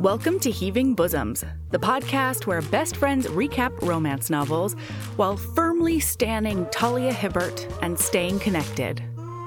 Welcome to Heaving Bosoms, the podcast where best friends recap romance novels while firmly standing Talia Hibbert and staying connected.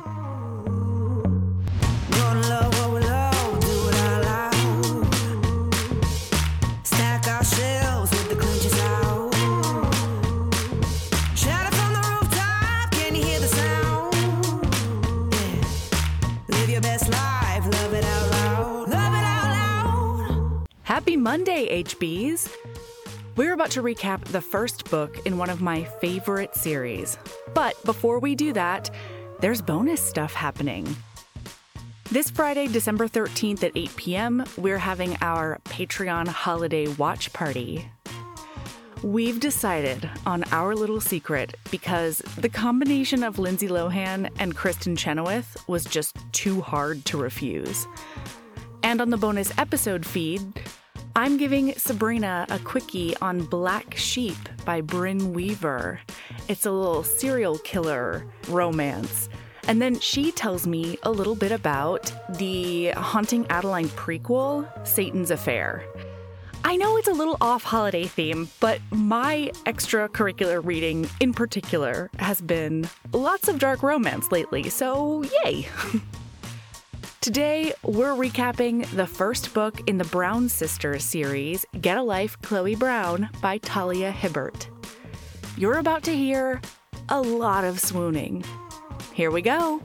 Happy Monday, HBs! We're about to recap the first book in one of my favorite series. But before we do that, there's bonus stuff happening. This Friday, December 13th at 8 p.m., we're having our Patreon holiday watch party. We've decided on our little secret because the combination of Lindsay Lohan and Kristen Chenoweth was just too hard to refuse. And on the bonus episode feed, I'm giving Sabrina a quickie on Black Sheep by Brynne Weaver. It's a little serial killer romance. And then she tells me a little bit about the Haunting Adeline prequel, Satan's Affair. I know it's a little off holiday theme, but my extracurricular reading in particular has been lots of dark romance lately, so yay! Today, we're recapping the first book in the Brown Sisters series, Get a Life, Chloe Brown, by Talia Hibbert. You're about to hear a lot of swooning. Here we go.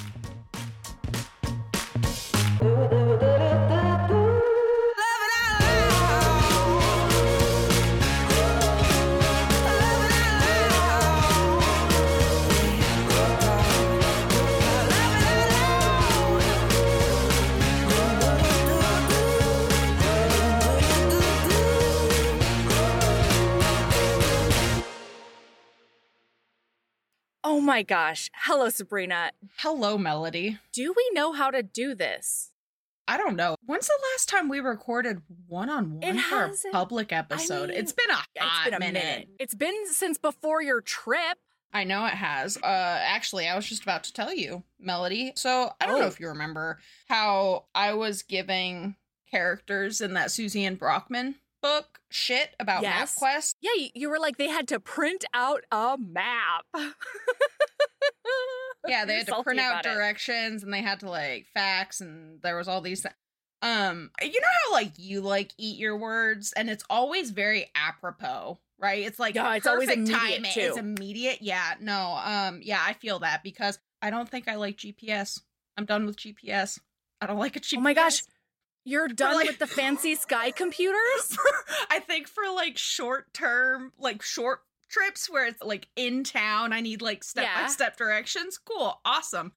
Oh my gosh. Hello, Sabrina. Hello, Melody. Do we know how to do this? I don't know. When's the last time we recorded one-on-one for a public episode? It's been a minute. It's been since before your trip. I know it has. Actually, I was just about to tell you, Melody. So I don't know if you remember how I was giving characters in that Susie Ann Brockman book shit about MapQuest. Yeah, you were like, they had to print out a map. Yeah, they had to print out directions and they had to like fax, and there was all these you know how like you like eat your words and it's always very apropos, right? It's like it's always immediate timing. too. It's immediate. Yeah, no, yeah, I feel that because I don't think I like GPS. I'm done with GPS. I don't like a GPS. Oh my gosh. You're done with the fancy sky computers? I think for like short term, like short trips where it's like in town, I need like step-by-step directions. Cool. Awesome.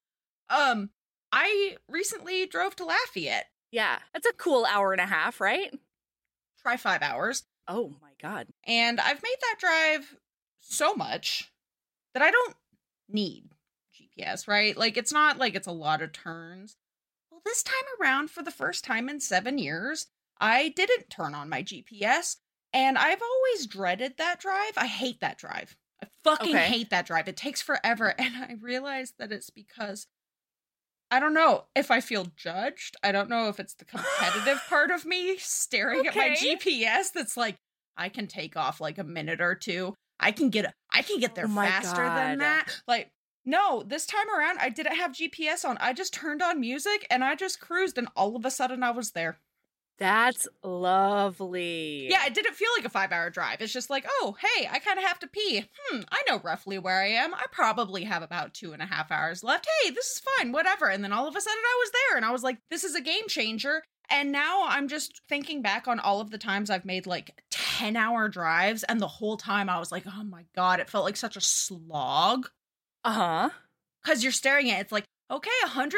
I recently drove to Lafayette. Yeah. That's a cool hour and a half, right? Try 5 hours. Oh my God. And I've made that drive so much that I don't need GPS, right? Like it's not like it's a lot of turns. Well, this time around, for the first time in 7 years, I didn't turn on my GPS, and I've always dreaded that drive. I hate that drive. I fucking hate that drive. It takes forever, and I realized that it's because, I don't know if I feel judged. I don't know if it's the competitive part of me staring at my GPS that's like, I can take off like a minute or two. I can get there faster than that. Like, no, this time around, I didn't have GPS on. I just turned on music and I just cruised, and all of a sudden I was there. That's lovely. Yeah, it didn't feel like a 5-hour drive. It's just like, oh, hey, I kind of have to pee. I know roughly where I am. I probably have about 2.5 hours left. Hey, this is fine, whatever. And then all of a sudden I was there, and I was like, this is a game changer. And now I'm just thinking back on all of the times I've made like 10-hour drives, and the whole time I was like, oh my God, it felt like such a slog. Uh-huh. Because you're staring at it, it's like, okay,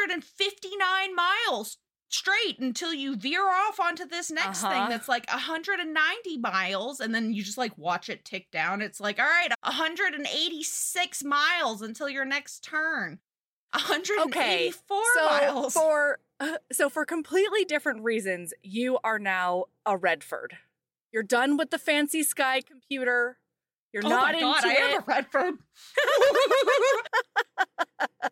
159 miles straight until you veer off onto this next thing that's like 190 miles, and then you just like watch it tick down. It's like, all right, 186 miles until your next turn. 184 miles. So for completely different reasons, you are now a Redford. You're done with the fancy sky computer. You're not into it. I am a Redford.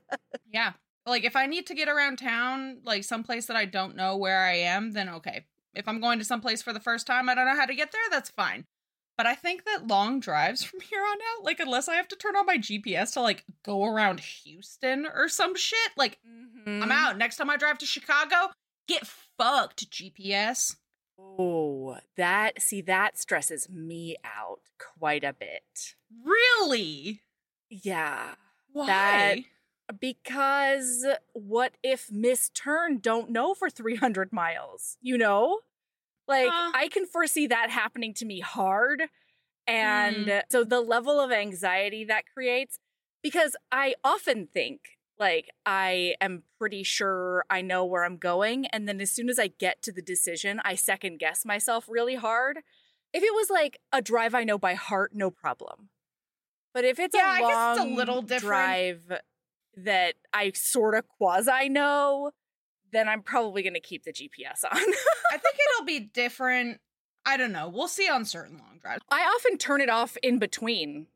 Yeah. Like, if I need to get around town, like, someplace that I don't know where I am, then okay. If I'm going to someplace for the first time, I don't know how to get there, that's fine. But I think that long drives from here on out, like, unless I have to turn on my GPS to, like, go around Houston or some shit, like, I'm out. Next time I drive to Chicago, get fucked, GPS. Oh, that stresses me out quite a bit. Really? Yeah. Why? Because what if Miss Turn don't know for 300 miles, you know? Like, I can foresee that happening to me hard. And so the level of anxiety that creates, because I often think, like, I am pretty sure I know where I'm going. And then as soon as I get to the decision, I second guess myself really hard. If it was like a drive I know by heart, no problem. But if it's a long I guess it's a little different. drive that I sort of quasi know, then I'm probably going to keep the GPS on. I think it'll be different. I don't know. We'll see on certain long drives. I often turn it off in between.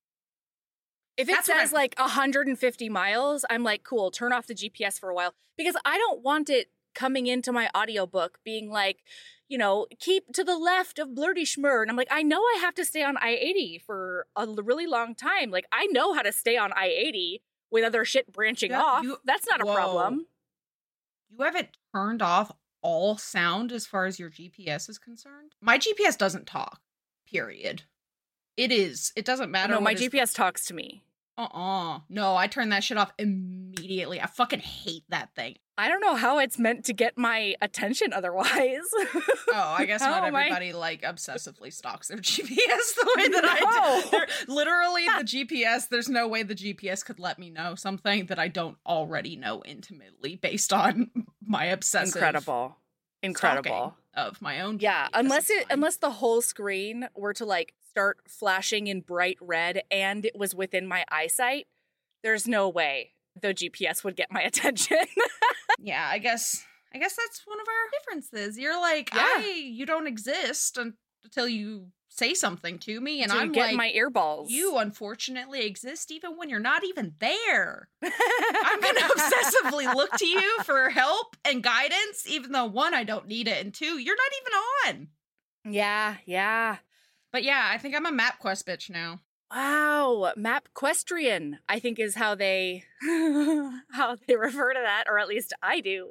If it says like 150 miles, I'm like, cool, turn off the GPS for a while. Because I don't want it coming into my audiobook being like, you know, keep to the left of Blurty Schmur. And I'm like, I know I have to stay on I-80 for a really long time. Like, I know how to stay on I-80 with other shit branching off. That's not a problem. You haven't turned off all sound as far as your GPS is concerned? My GPS doesn't talk, period. It doesn't matter. No, my GPS talks to me. No, I turn that shit off immediately. I fucking hate that thing. I don't know how it's meant to get my attention otherwise. Oh, I guess not everybody like obsessively stalks their GPS the way that I do. Literally, the GPS, there's no way the GPS could let me know something that I don't already know intimately based on my obsessive Incredible. Of my own GPS. Yeah, unless the whole screen were to like start flashing in bright red and it was within my eyesight, there's no way the GPS would get my attention. Yeah, I guess that's one of our differences. You're like, you don't exist until you say something to me, and I'm getting like, my earballs. You unfortunately exist even when you're not even there. I'm gonna obsessively look to you for help and guidance, even though one, I don't need it, and two, you're not even on. Yeah. But yeah, I think I'm a MapQuest bitch now. Wow, MapQuestrian, I think is how they refer to that, or at least I do.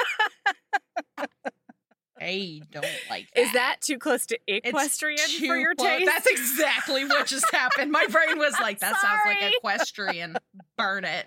I don't like that. Is that too close to equestrian for your taste? That's exactly what just happened. My brain was like, that sounds like equestrian. Burn it.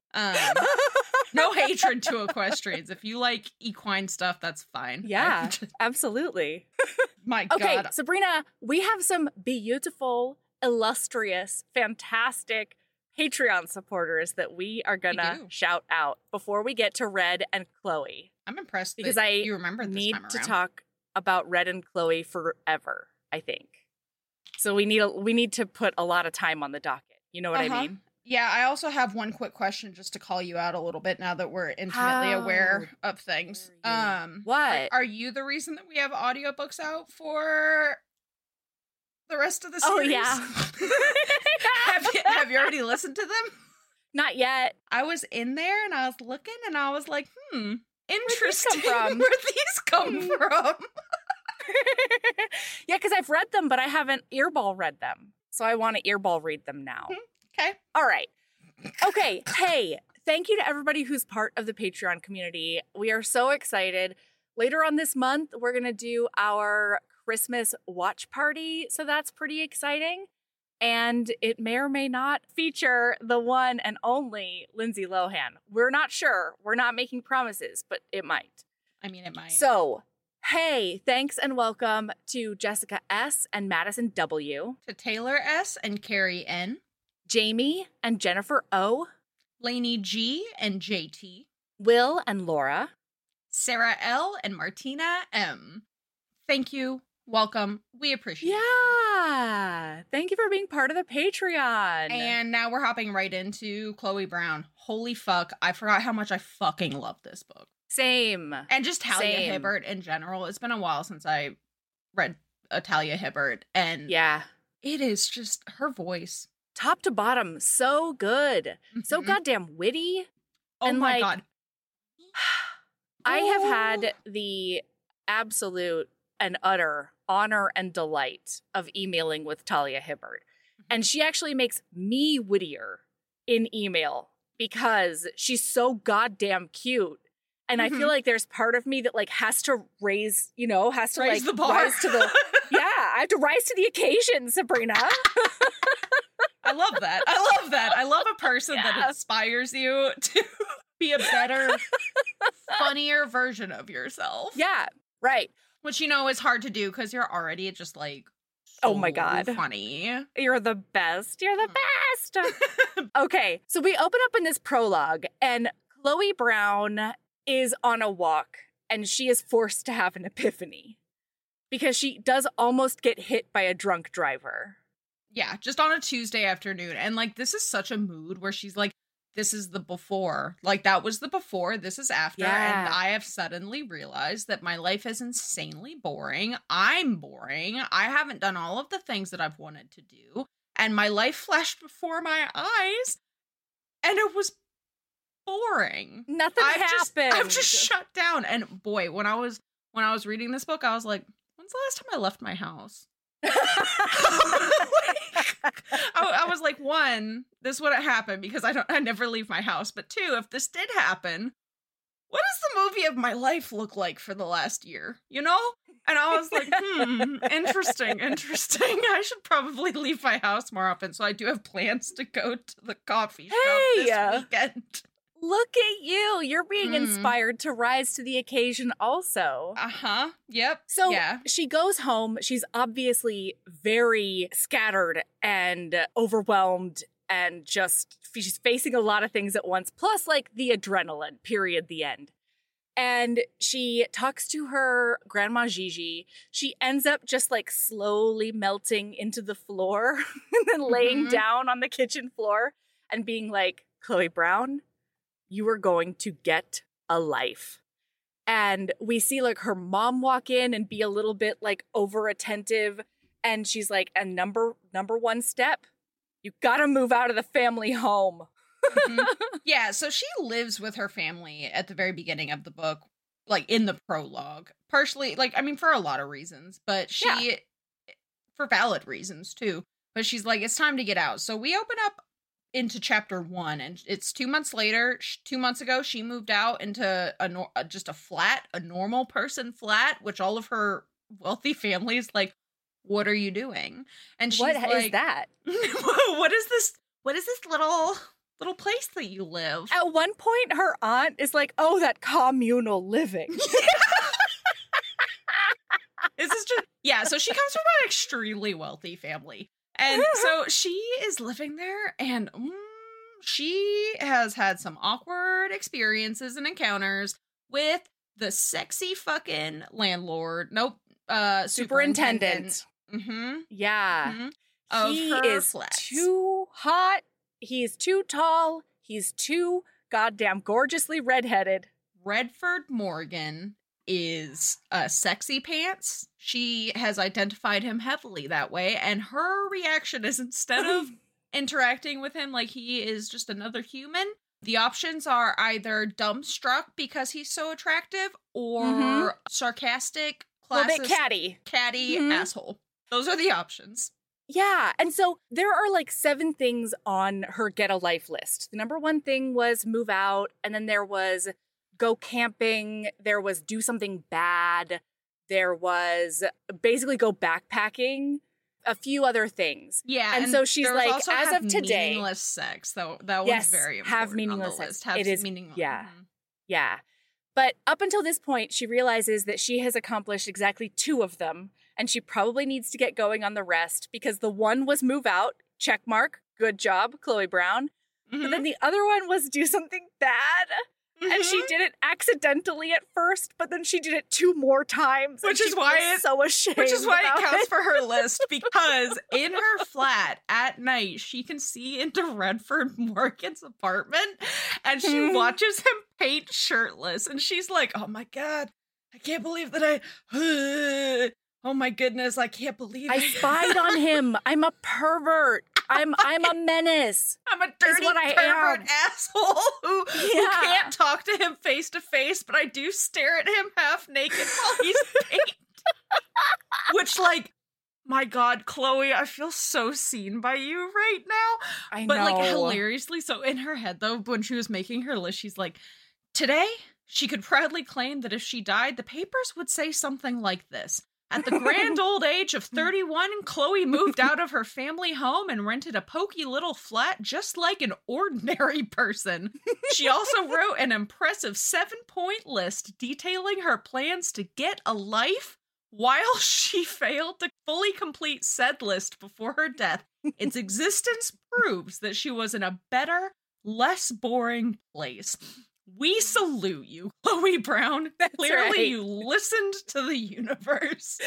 No hatred to equestrians. If you like equine stuff, that's fine. Yeah, absolutely. My God. Okay, Sabrina, we have some beautiful, illustrious, fantastic Patreon supporters that we are gonna shout out before we get to Red and Chloe. I'm impressed because you remember this need time around. to talk about Red and Chloe forever, I think. So we need to put a lot of time on the docket. You know what I mean? Yeah, I also have one quick question just to call you out a little bit now that we're intimately aware of things. What? Are you the reason that we have audiobooks out for the rest of the series? Oh, yeah. Have you already listened to them? Not yet. I was in there and I was looking and I was like, interesting. Where'd these come from? Yeah, because I've read them, but I haven't earball read them. So I want to earball read them now. Okay. All right. Okay. Hey, thank you to everybody who's part of the Patreon community. We are so excited. Later on this month, we're going to do our Christmas watch party. So that's pretty exciting. And it may or may not feature the one and only Lindsay Lohan. We're not sure. We're not making promises, but it might. I mean, it might. So, hey, thanks and welcome to Jessica S. and Madison W. To Taylor S. and Carrie N. Jamie and Jennifer O. Lainey G. and JT. Will and Laura. Sarah L. and Martina M. Thank you. Welcome. We appreciate it. Yeah. Thank you for being part of the Patreon. And now we're hopping right into Chloe Brown. Holy fuck. I forgot how much I fucking love this book. Same. And just Talia Hibbert in general. It's been a while since I read a Talia Hibbert. And yeah, it is just her voice. Top to bottom, so good. Mm-hmm. So goddamn witty. Oh and my God. I have had the absolute and utter honor and delight of emailing with Talia Hibbert. And she actually makes me wittier in email because she's so goddamn cute. And I feel like there's part of me that like has to raise the bar. Rise to the I have to rise to the occasion, Sabrina. I love that. I love a person that inspires you to be a better, funnier version of yourself. Yeah, right. Which, is hard to do because you're already just like, oh my God, funny. You're the best. You're the best. Okay, so we open up in this prologue and Chloe Brown is on a walk and she is forced to have an epiphany because she does almost get hit by a drunk driver. Yeah, just on a Tuesday afternoon. And like, this is such a mood where she's like, this is the before. Like, that was the before, this is after. Yeah. And I have suddenly realized that my life is insanely boring. I'm boring. I haven't done all of the things that I've wanted to do. And my life flashed before my eyes. And it was boring. Nothing happened. I've just shut down. And boy, when I was reading this book, I was like, when's the last time I left my house? I was like, one, this wouldn't happen because I never leave my house. But two, if this did happen, what does the movie of my life look like for the last year? And I was like, interesting. I should probably leave my house more often. So I do have plans to go to the coffee shop this weekend. Look at you. You're being inspired to rise to the occasion also. Uh-huh. Yep. So she goes home. She's obviously very scattered and overwhelmed and she's facing a lot of things at once. Plus, like, the adrenaline, period, the end. And she talks to her grandma Gigi. She ends up just like slowly melting into the floor and then laying down on the kitchen floor and being like, Chloe Brown, you are going to get a life. And we see like her mom walk in and be a little bit like over attentive. And she's like, a number one step, you gotta move out of the family home. Yeah, so she lives with her family at the very beginning of the book, like in the prologue. Partially, like, I mean, for a lot of reasons, but for valid reasons too. But she's like, it's time to get out. So we open up into chapter 1, and it's 2 months later. 2 months ago, she moved out into just a flat, a normal person flat, which all of her wealthy family is like, what are you doing? And she's what like, is that? What is this? What is this little place that you live? At one point, her aunt is like, oh, that communal living. This is just, so she comes from an extremely wealthy family. And so she is living there, and she has had some awkward experiences and encounters with the sexy fucking landlord. Nope. Superintendent. Yeah. He is flats. too hot. He's too tall. He's too goddamn gorgeously redheaded. Redford Morgan is sexy pants. She has identified him heavily that way, and her reaction is, instead of interacting with him like he is just another human, the options are either dumbstruck because he's so attractive or sarcastic, classist, a little bit catty asshole. Those are the options. Yeah, and so there are like 7 things on her get a life list. The number 1 thing was move out, and then there was go camping, there was do something bad, there was basically go backpacking, a few other things. Yeah, and so she's like, as of today, meaningless sex. So that was very important. Have meaningless sex. Have it is meaningless. Yeah, yeah. But up until this point, she realizes that she has accomplished exactly 2 of them, and she probably needs to get going on the rest because the one was move out, check mark, good job, Chloe Brown. But then the other one was do something bad. And she did it accidentally at first, but then she did it 2 more times. Which is why it's so ashamed. Which is why it counts it. for her list, because in her flat at night, she can see into Redford Morgan's apartment, and she watches him paint shirtless, and she's like, "Oh my god, I can't believe that oh my goodness, I can't believe I spied on him. I'm a pervert." I'm a menace. I'm a dirty pervert asshole who can't talk to him face to face, but I do stare at him half naked while he's painted. Which, like, my God, Chloe, I feel so seen by you right now. I know. But, like, hilariously, so in her head, though, when she was making her list, she's like, today, she could proudly claim that if she died, the papers would say something like this. At the grand old age of 31, Chloe moved out of her family home and rented a pokey little flat just like an ordinary person. She also wrote an impressive 7-point list detailing her plans to get a life. While she failed to fully complete said list before her death, its existence proves that she was in a better, less boring place. We salute you, Chloe Brown. That's Clearly, right. you listened to the universe.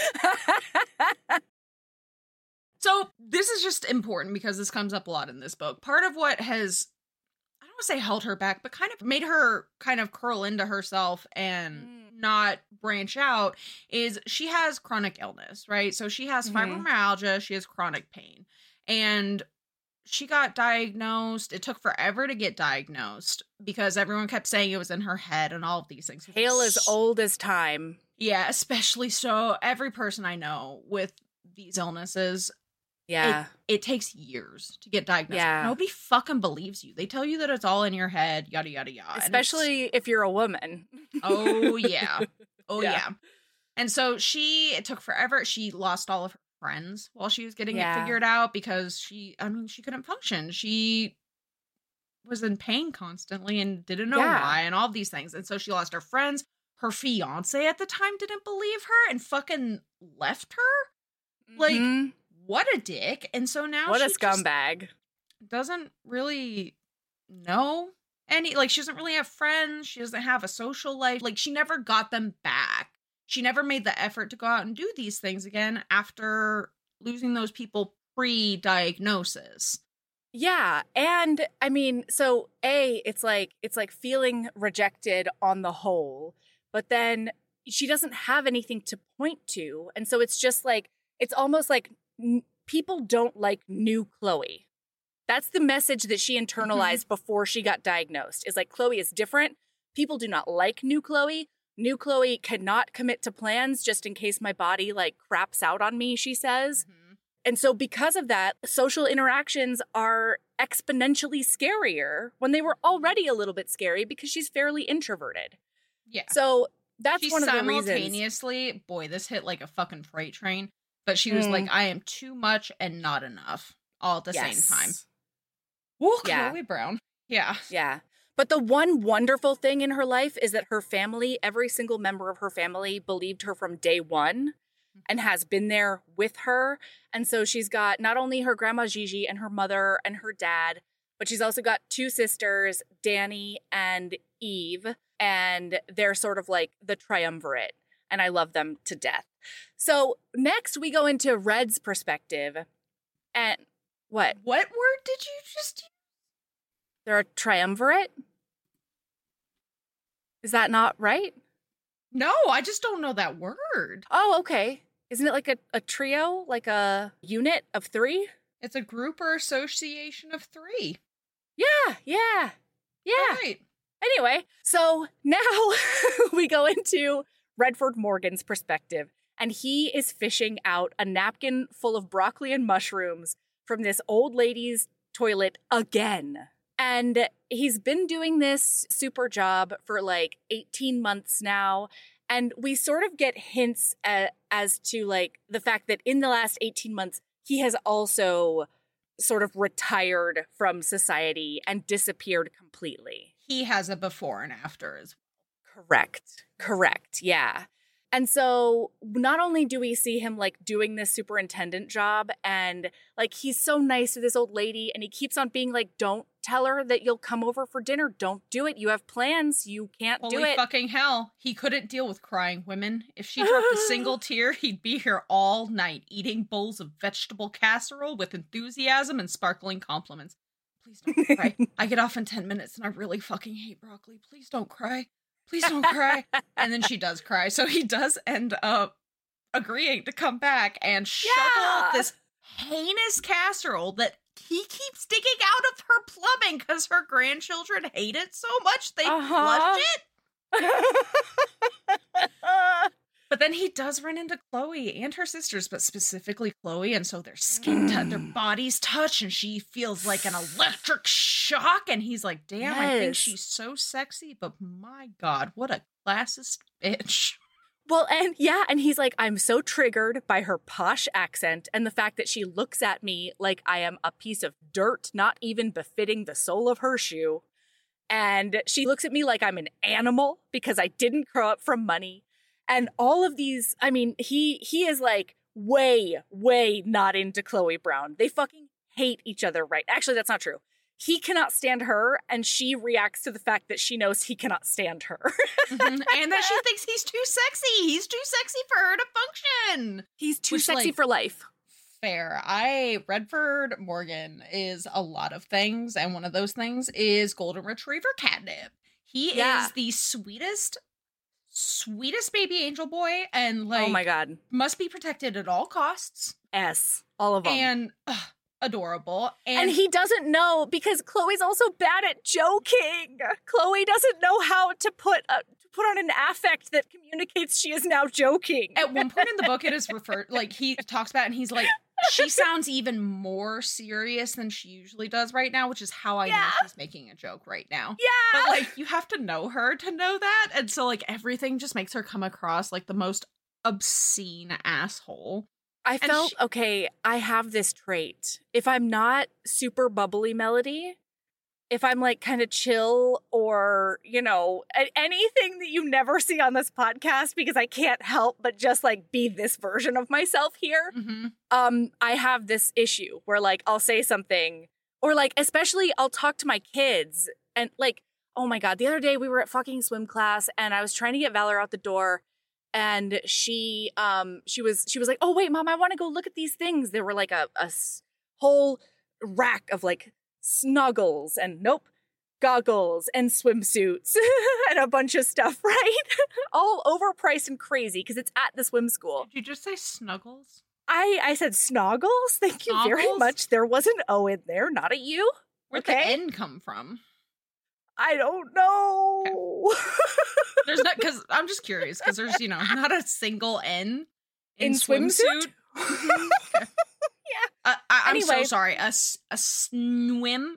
So, this is just important because this comes up a lot in this book. Part of what has, I don't want to say held her back, but kind of made her kind of curl into herself and not branch out is she has chronic illness, right? So, she has fibromyalgia, she has chronic pain. And she got diagnosed. It took forever to get diagnosed because everyone kept saying it was in her head and all of these things. Hail as old as time. Yeah, especially so. Every person I know with these illnesses, it takes years to get diagnosed. Yeah. Nobody fucking believes you. They tell you that it's all in your head, yada, yada, yada. Especially if you're a woman. Oh, yeah. Oh, Yeah. yeah. And so it took forever. She lost all of her friends while she was getting it figured out because she couldn't function. She was in pain constantly and didn't know why and all of these things. And so she lost her friends. Her fiance at the time didn't believe her and fucking left her. Like, what a dick. And so now what she a scumbag. doesn't really know any, like, she doesn't really have friends. She doesn't have a social life. Like, she never got them back. She never made the effort to go out and do these things again after losing those people pre-diagnosis. Yeah, and I mean, so it's like feeling rejected on the whole, but then she doesn't have anything to point to, and so it's just like it's almost like people don't like new Chloe. That's the message that she internalized before she got diagnosed. Is like Chloe is different. People do not like new Chloe. New Chloe cannot commit to plans just in case my body like craps out on me, she says. And so because of that, social interactions are exponentially scarier when they were already a little bit scary because she's fairly introverted. Yeah. So that's one of the reasons. Simultaneously, boy, this hit like a fucking freight train. But she was like, I am too much and not enough all at the same time. Woo, Chloe Brown. Yeah. Yeah. But the one wonderful thing in her life is that her family, every single member of her family believed her from day one and has been there with her. And so she's got not only her grandma Gigi and her mother and her dad, but she's also got two sisters, Danny and Eve, and they're sort of like the triumvirate. And I love them to death. So next we go into Red's perspective. And what? What word did you just use? They're a triumvirate? Is that not right? No, I just don't know that word. Oh, okay. Isn't it like a trio? Like a unit of three? It's a group or association of three. Yeah. Right. Anyway, so now we go into Redford Morgan's perspective, and he is fishing out a napkin full of broccoli and mushrooms from this old lady's toilet again. And he's been doing this super job for like 18 months now. And we sort of get hints as to like the fact that in the last 18 months, he has also sort of retired from society and disappeared completely. He has a before and after as well. Correct. Yeah. And so not only do we see him like doing this superintendent job and like he's so nice to this old lady and he keeps on being like, don't tell her that you'll come over for dinner. Don't do it. You have plans. You can't do it. Holy fucking hell. He couldn't deal with crying women. If she dropped a single tear, he'd be here all night eating bowls of vegetable casserole with enthusiasm and sparkling compliments. Please don't cry. I get off in 10 minutes and I really fucking hate broccoli. Please don't cry. Please don't cry. And then she does cry. So he does end up agreeing to come back and shovel this heinous casserole that he keeps digging out of her plumbing because her grandchildren hate it so much they flush it. But then he does run into Chloe and her sisters, but specifically Chloe, and so their their bodies touch, and she feels like an electric shock, and he's like, damn, I think she's so sexy, but my God, what a classist bitch. Well, and he's like, I'm so triggered by her posh accent and the fact that she looks at me like I am a piece of dirt, not even befitting the sole of her shoe. And she looks at me like I'm an animal because I didn't grow up from money. And all of these, I mean, he is like way not into Chloe Brown. They fucking hate each other, right? Actually, that's not true. He cannot stand her, and she reacts to the fact that she knows he cannot stand her. And that she thinks he's too sexy. He's too sexy for her to function. He's too sexy for life. Fair. Redford Morgan is a lot of things, and one of those things is Golden Retriever catnip. He is the sweetest baby angel boy, and like, oh my God, must be protected at all costs. Yes, all of them. And adorable. And he doesn't know, because Chloe's also bad at joking. Chloe doesn't know how to put on an affect that communicates she is now joking. At one point in the book, it is referred, like, he talks about it and he's like, she sounds even more serious than she usually does right now, which is how I know she's making a joke right now. Yeah. But, like, you have to know her to know that. And so, like, everything just makes her come across like the most obscene asshole. I felt, okay, I have this trait. If I'm not super bubbly Melody, if I'm like kind of chill or, you know, anything that you never see on this podcast because I can't help but just like be this version of myself here, I have this issue where like I'll say something or like especially I'll talk to my kids and like, oh my God, the other day we were at fucking swim class and I was trying to get Valor out the door. And she was like, oh, wait, Mom, I want to go look at these things. There were like a whole rack of like snuggles and goggles and swimsuits and a bunch of stuff, right? All overpriced and crazy because it's at the swim school. Did you just say snuggles? I said snoggles. Thank you very much. There was an O in there, not a U. Where'd the N come from? I don't know. Okay. There's not, because I'm just curious, because there's, you know, not a single N in swimsuit. Okay. Yeah. I'm so sorry. A snimsuit?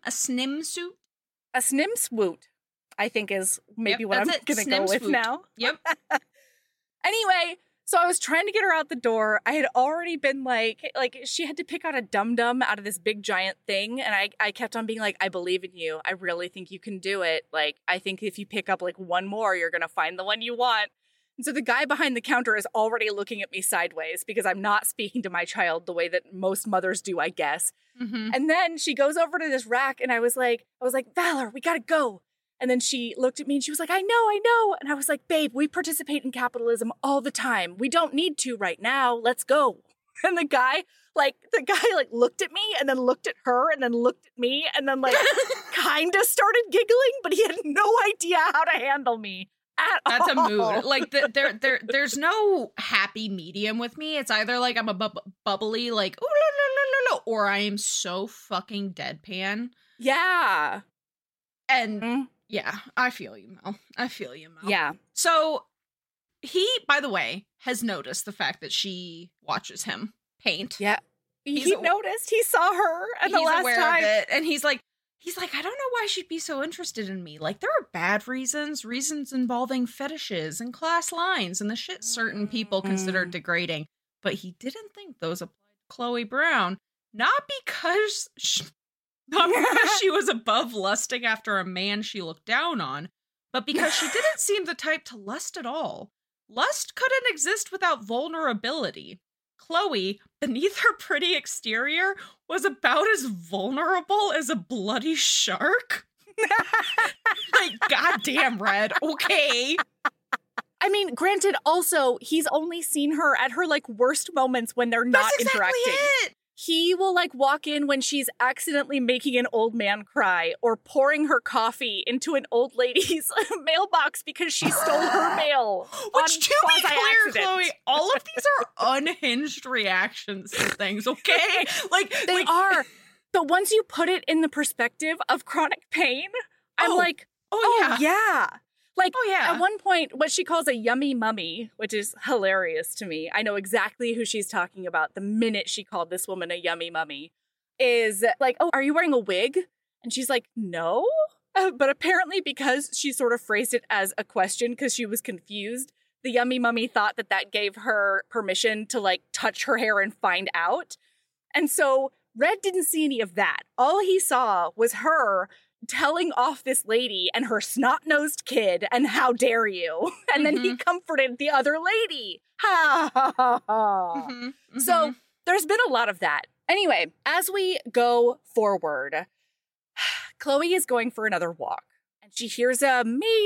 A snimswoot, I think is maybe what I'm going to go with now. Yep. Anyway, so I was trying to get her out the door. I had already been like she had to pick out a dum-dum out of this big giant thing. And I kept on being like, I believe in you. I really think you can do it. Like, I think if you pick up like one more, you're going to find the one you want. And so the guy behind the counter is already looking at me sideways because I'm not speaking to my child the way that most mothers do, I guess. Mm-hmm. And then she goes over to this rack and I was like, Valor, we got to go. And then she looked at me and she was like, I know. And I was like, babe, we participate in capitalism all the time. We don't need to right now. Let's go. And the guy looked at me and then looked at her and then looked at me and then like kind of started giggling, but he had no idea how to handle me at all. That's a mood. Like there's no happy medium with me. It's either like I'm a bubbly, like, ooh, no, or I am so fucking deadpan. Yeah. And yeah, I feel you, Mel. Yeah. So he, by the way, has noticed the fact that she watches him paint. Yeah. He noticed. He saw her and the last aware time. Of it, and he's like, I don't know why she'd be so interested in me. Like, there are bad reasons involving fetishes and class lines and the shit certain people consider degrading. But he didn't think those applied to Chloe Brown. Not because she was above lusting after a man she looked down on, but because she didn't seem the type to lust at all. Lust couldn't exist without vulnerability. Chloe, beneath her pretty exterior, was about as vulnerable as a bloody shark. Like, goddamn, Red. Okay. I mean, granted, also, he's only seen her at her, like, worst moments when they're not interacting. It. He will, like, walk in when she's accidentally making an old man cry or pouring her coffee into an old lady's mailbox because she stole her mail. Which, to be clear, Chloe, all of these are unhinged reactions to things, okay? They are. But once you put it in the perspective of chronic pain, I'm like, yeah. Like, at one point, what she calls a yummy mummy, which is hilarious to me. I know exactly who she's talking about the minute she called this woman a yummy mummy, is like, oh, are you wearing a wig? And she's like, no. But apparently because she sort of phrased it as a question because she was confused, the yummy mummy thought that that gave her permission to, like, touch her hair and find out. And so Red didn't see any of that. All he saw was her telling off this lady and her snot-nosed kid and how dare you. And then he comforted the other lady. Ha ha ha ha. So there's been a lot of that. Anyway, as we go forward, Chloe is going for another walk. And she hears a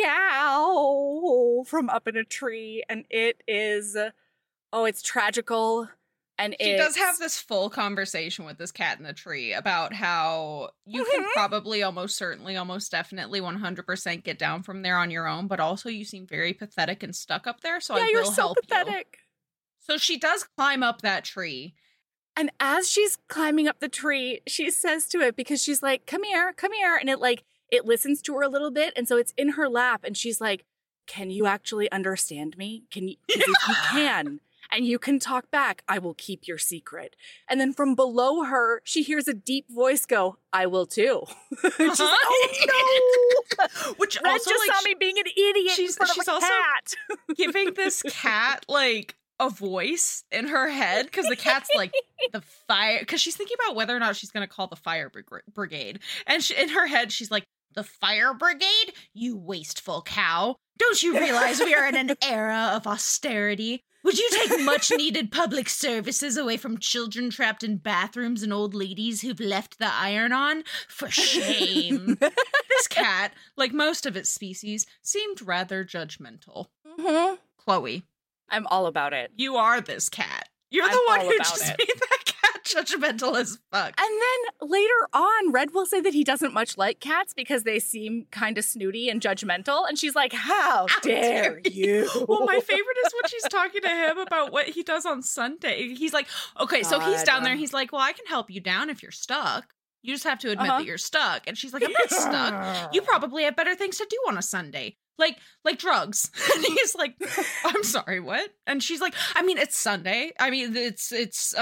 meow from up in a tree. And it is, it's tragical. And she does have this full conversation with this cat in the tree about how you can probably almost certainly, almost definitely 100% get down from there on your own. But also you seem very pathetic and stuck up there. So I will you're so help pathetic. You. So she does climb up that tree. And as she's climbing up the tree, she says to it, because she's like, come here. And it listens to her a little bit. And so it's in her lap. And she's like, can you actually understand me? Can you? Because if you can, and you can talk back, I will keep your secret. And then from below her, she hears a deep voice go, I will too. She's like, oh no! Which Red also just saw me being an idiot in front of a also cat. Giving this cat, like, a voice in her head, because the cat's like the fire, because she's thinking about whether or not she's going to call the fire brigade. And in her head, she's like, the fire brigade? You wasteful cow. Don't you realize we are in an era of austerity? Would you take much-needed public services away from children trapped in bathrooms and old ladies who've left the iron on? For shame. This cat, like most of its species, seemed rather judgmental. Chloe. I'm all about it. You are this cat. You're the one who just made that cat judgmental as fuck. And then later on, Red will say that he doesn't much like cats because they seem kind of snooty and judgmental. And she's like, how dare you? Well, my favorite is when she's talking to him about what he does on Sunday. He's like, okay, so he's down there. He's like, well, I can help you down if you're stuck. You just have to admit that you're stuck. And she's like, I'm not stuck. You probably have better things to do on a Sunday. Like drugs. And he's like, I'm sorry, what? And she's like, I mean, it's Sunday. I mean, it's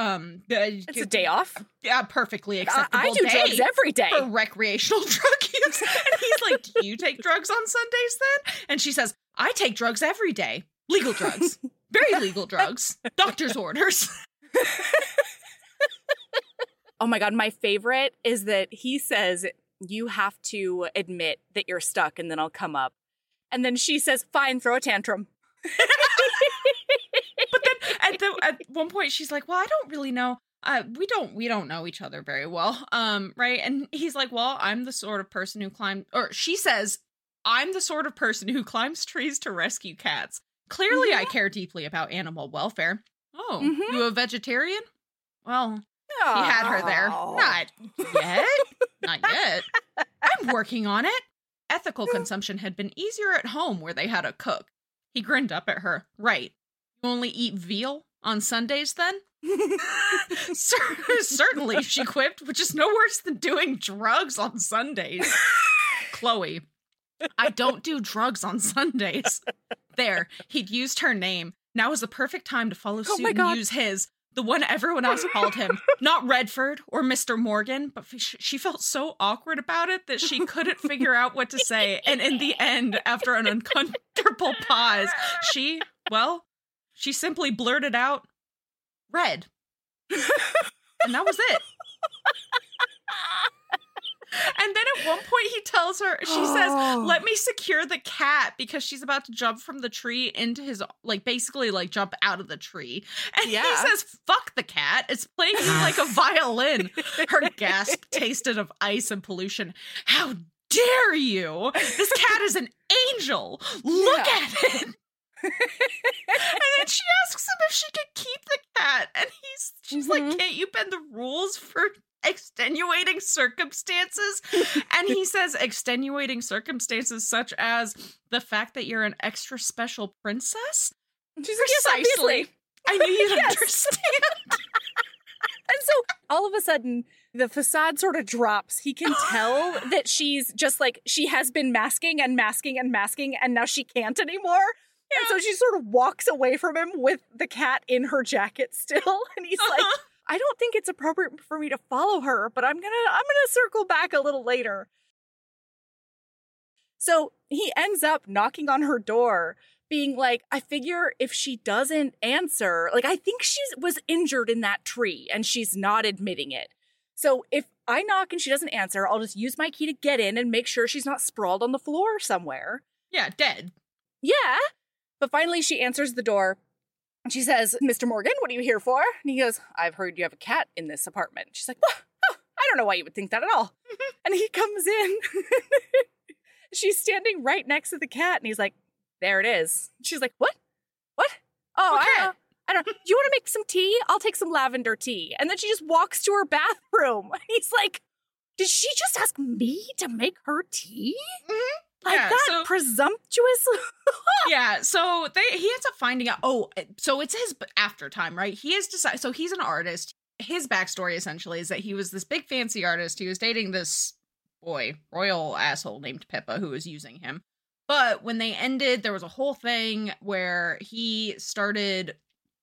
a day off. Yeah, perfectly acceptable. I do drugs every day for recreational drug use. And he's like, do you take drugs on Sundays then? And she says, I take drugs every day. Legal drugs. Very legal drugs. Doctor's orders. Oh my God, my favorite is that he says, you have to admit that you're stuck and then I'll come up. And then she says, fine, throw a tantrum. But then at one point she's like, well, I don't really know. We don't know each other very well. Right. And he's like, well, I'm the sort of person who she says, I'm the sort of person who climbs trees to rescue cats. Clearly I care deeply about animal welfare. Oh, you a vegetarian? Well, he had her there. Not yet. Not yet. I'm working on it. Ethical consumption had been easier at home where they had a cook. He grinned up at her. Right. You only eat veal on Sundays then? Certainly, she quipped, which is no worse than doing drugs on Sundays. Chloe, I don't do drugs on Sundays. There, he'd used her name. Now is the perfect time to follow suit and use his. The one everyone else called him. Not Redford or Mr. Morgan, but she felt so awkward about it that she couldn't figure out what to say. And in the end, after an uncomfortable pause, she simply blurted out, Red. And that was it. And then at one point he tells her, she says, let me secure the cat because she's about to jump from the tree into his, basically jump out of the tree. And he says, fuck the cat. It's playing you like a violin. Her gasp tasted of ice and pollution. How dare you? This cat is an angel. Look at it. And then she asks him if she could keep the cat. And she's like, can't you bend the rules for extenuating circumstances? And he says extenuating circumstances such as the fact that you're an extra special princess. She's like, yes, obviously. I knew you'd understand. And so all of a sudden the facade sort of drops. He can tell that she's just like, she has been masking and masking and masking, and now she can't anymore. Yeah. And so she sort of walks away from him with the cat in her jacket still. And he's like, I don't think it's appropriate for me to follow her, but I'm gonna circle back a little later. So he ends up knocking on her door, being like, I figure if she doesn't answer, like, I think she was injured in that tree and she's not admitting it. So if I knock and she doesn't answer, I'll just use my key to get in and make sure she's not sprawled on the floor somewhere. Yeah, dead. Yeah. But finally she answers the door and she says, Mr. Morgan, what are you here for? And he goes, I've heard you have a cat in this apartment. She's like, oh, I don't know why you would think that at all. And he comes in. She's standing right next to the cat and he's like, there it is. She's like, what? What? Oh, okay. I don't. Do you want to make some tea? I'll take some lavender tea. And then she just walks to her bathroom. He's like, did she just ask me to make her tea? Mm-hmm. Like that presumptuous? Yeah, so he ends up finding out, so it's his after time, right? He has decided, so he's an artist. His backstory essentially is that he was this big fancy artist. He was dating this royal asshole named Pippa who was using him. But when they ended, there was a whole thing where he started,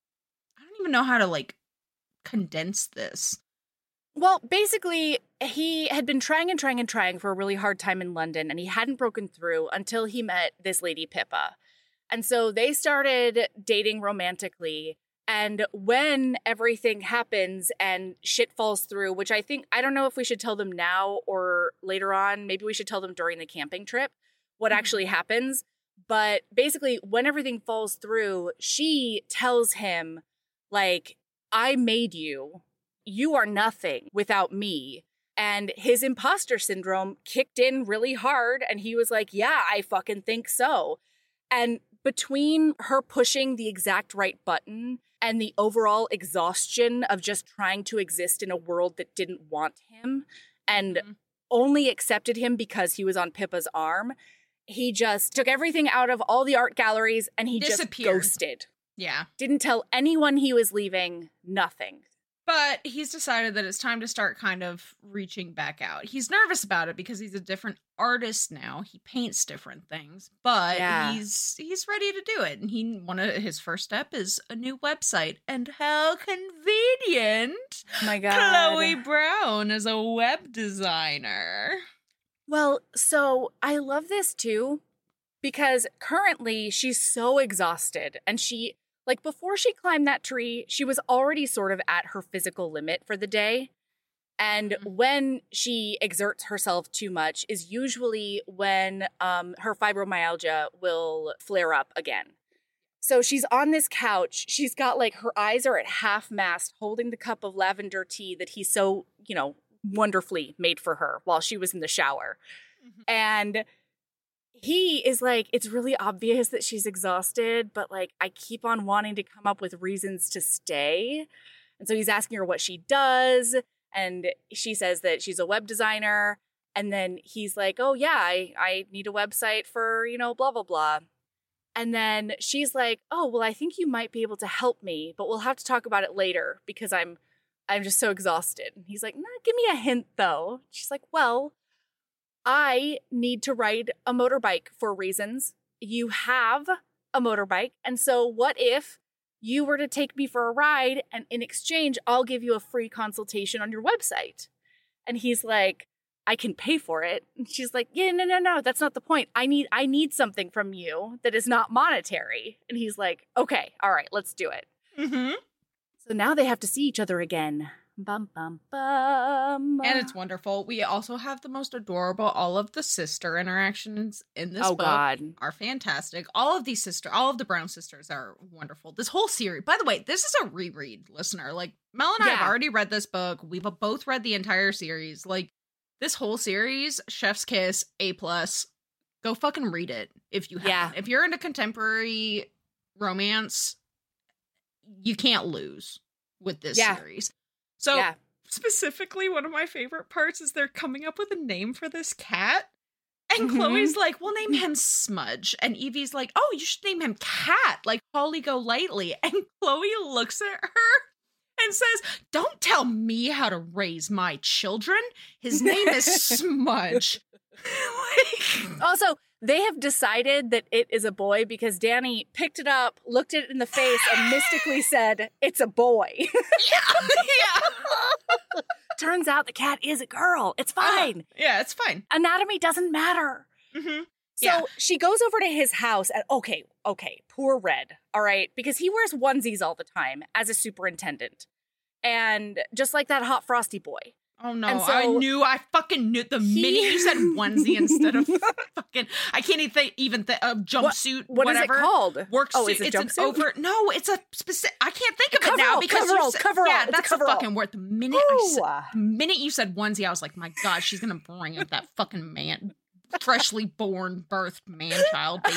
I don't even know how to, like, condense this. Well, basically, he had been trying for a really hard time in London, and he hadn't broken through until he met this lady Pippa. And so they started dating romantically, and when everything happens and shit falls through, which I don't know if we should tell them now or later on, maybe we should tell them during the camping trip, what actually happens. But basically, when everything falls through, she tells him, like, I made you. You are nothing without me. And his imposter syndrome kicked in really hard. And he was like, yeah, I fucking think so. And between her pushing the exact right button and the overall exhaustion of just trying to exist in a world that didn't want him and only accepted him because he was on Pippa's arm, he just took everything out of all the art galleries and he just ghosted. Yeah. Didn't tell anyone he was leaving, nothing. But he's decided that it's time to start kind of reaching back out. He's nervous about it because he's a different artist now. He paints different things, but he's ready to do it. And his first step is a new website. And how convenient! Oh my God. Chloe Brown is a web designer. Well, so I love this too, because currently she's so exhausted and before she climbed that tree, she was already sort of at her physical limit for the day. And when she exerts herself too much is usually when her fibromyalgia will flare up again. So she's on this couch. She's got her eyes are at half mast holding the cup of lavender tea that he so, wonderfully made for her while she was in the shower. And he is like, it's really obvious that she's exhausted, but I keep on wanting to come up with reasons to stay. And so he's asking her what she does. And she says that she's a web designer. And then he's like, oh yeah, I need a website for, blah, blah, blah. And then she's like, oh, well, I think you might be able to help me, but we'll have to talk about it later because I'm just so exhausted. And he's like, nah, give me a hint though. She's like, well, I need to ride a motorbike for reasons. You have a motorbike. And so what if you were to take me for a ride and in exchange, I'll give you a free consultation on your website? And he's like, I can pay for it. And she's like, yeah, no, that's not the point. I need something from you that is not monetary. And he's like, okay, all right, let's do it. So now they have to see each other again. Bum, bum, bum. And it's wonderful. We also have the most adorable, all of the sister interactions in this book are fantastic. All of the Brown sisters are wonderful. This whole series, by the way, this is a reread, listener. Mel and I have already read this book. We've both read the entire series. This whole series, Chef's Kiss, A+. Go fucking read it if you haven't. If you're into contemporary romance, you can't lose with this series. So specifically, one of my favorite parts is they're coming up with a name for this cat. And Chloe's like, we'll name him Smudge. And Evie's like, oh, you should name him Cat, like Holly Golightly. And Chloe looks at her and says, "Don't tell me how to raise my children. His name is Smudge." Also, they have decided that it is a boy because Danny picked it up, looked it in the face, and mystically said, "It's a boy." Yeah. Turns out the cat is a girl. It's fine. Yeah, it's fine. Anatomy doesn't matter. Mm-hmm. So she goes over to his house and okay, poor Red, all right? Because he wears onesies all the time as a superintendent. And just like that hot frosty boy. Oh no, And so I fucking knew the minute you said onesie instead of fucking, I can't even think of jumpsuit, what whatever. What is it called? Work oh, suit. is it It's jumpsuit? no, it's a specific, I can't think of it Coverall, now because coverall. yeah, It's a that's the coverall. fucking word. The minute you said onesie, I was like, my God, she's gonna bring up that fucking man, freshly born, birthed man-child baby.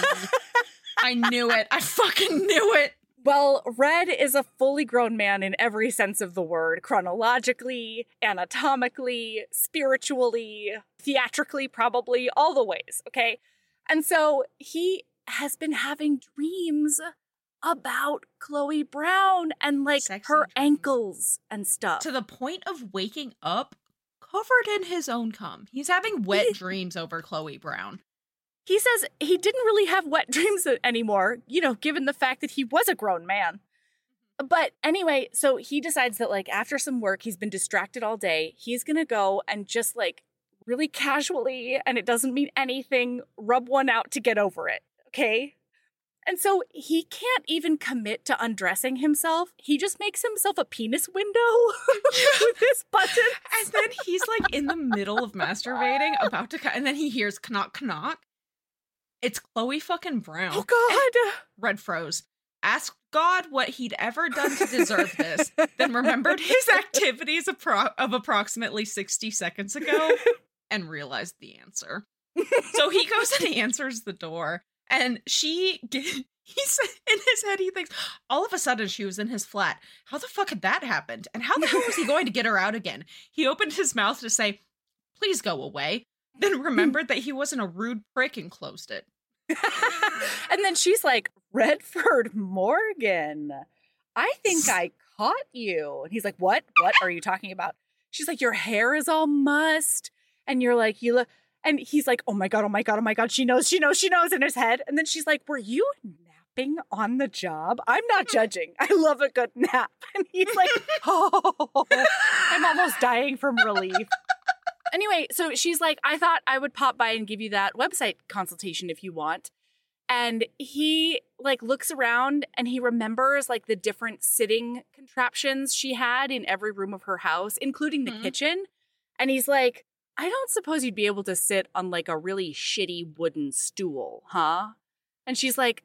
I knew it. I fucking knew it. Well, Red is a fully grown man in every sense of the word, chronologically, anatomically, spiritually, theatrically, probably, all the ways, okay? And so he has been having dreams about Chloe Brown and, like, Sexy her dreams. ankles and stuff. To the point of waking up covered in his own cum. He's having wet dreams over Chloe Brown. He says he didn't really have wet dreams anymore, you know, given the fact that he was a grown man. But anyway, so he decides that, like, after some work, he's been distracted all day. He's going to go and just, like, really casually, and it doesn't mean anything, rub one out to get over it, okay? And so he can't even commit to undressing himself. He just makes himself a penis window with his buttons. And then he's, like, in the middle of masturbating, about to, and then he hears knock, knock. It's Chloe fucking Brown. Oh, God. Red froze. Asked God what he'd ever done to deserve this, then remembered his activities of approximately 60 seconds ago and realized the answer. So he goes and answers the door, and he said in his head, he thinks, all of a sudden she was in his flat. How the fuck had that happened? And how the hell was he going to get her out again? He opened his mouth to say, "Please go away," then remembered that he wasn't a rude prick and closed it. And then she's like, "Redford Morgan, I think I caught you." And he's like, What are you talking about?" She's like, "Your hair is all mussed." And you're like, "You look," and he's like, oh my God, she knows in his head. And then she's like, "Were you napping on the job? I'm not judging. I love a good nap." And he's like, "Oh, I'm almost dying from relief." Anyway, so she's like, "I thought I would pop by and give you that website consultation if you want." And he, like, looks around and he remembers, like, the different sitting contraptions she had in every room of her house, including the kitchen. And he's like, "I don't suppose you'd be able to sit on, like, a really shitty wooden stool, huh?" And she's like,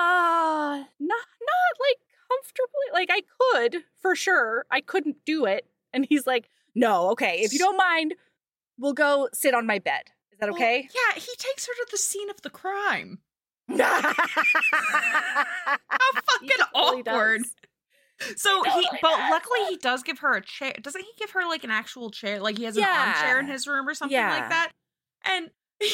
not like, comfortably. Like, I could, for sure. I couldn't do it." And he's like, "No, okay, if you don't mind, we'll go sit on my bed. Is that okay?" Well, yeah, he takes her to the scene of the crime. How fucking awkward. So but luckily he does give her a chair. Doesn't he give her, like, an actual chair? Like, he has an armchair in his room or something like that. And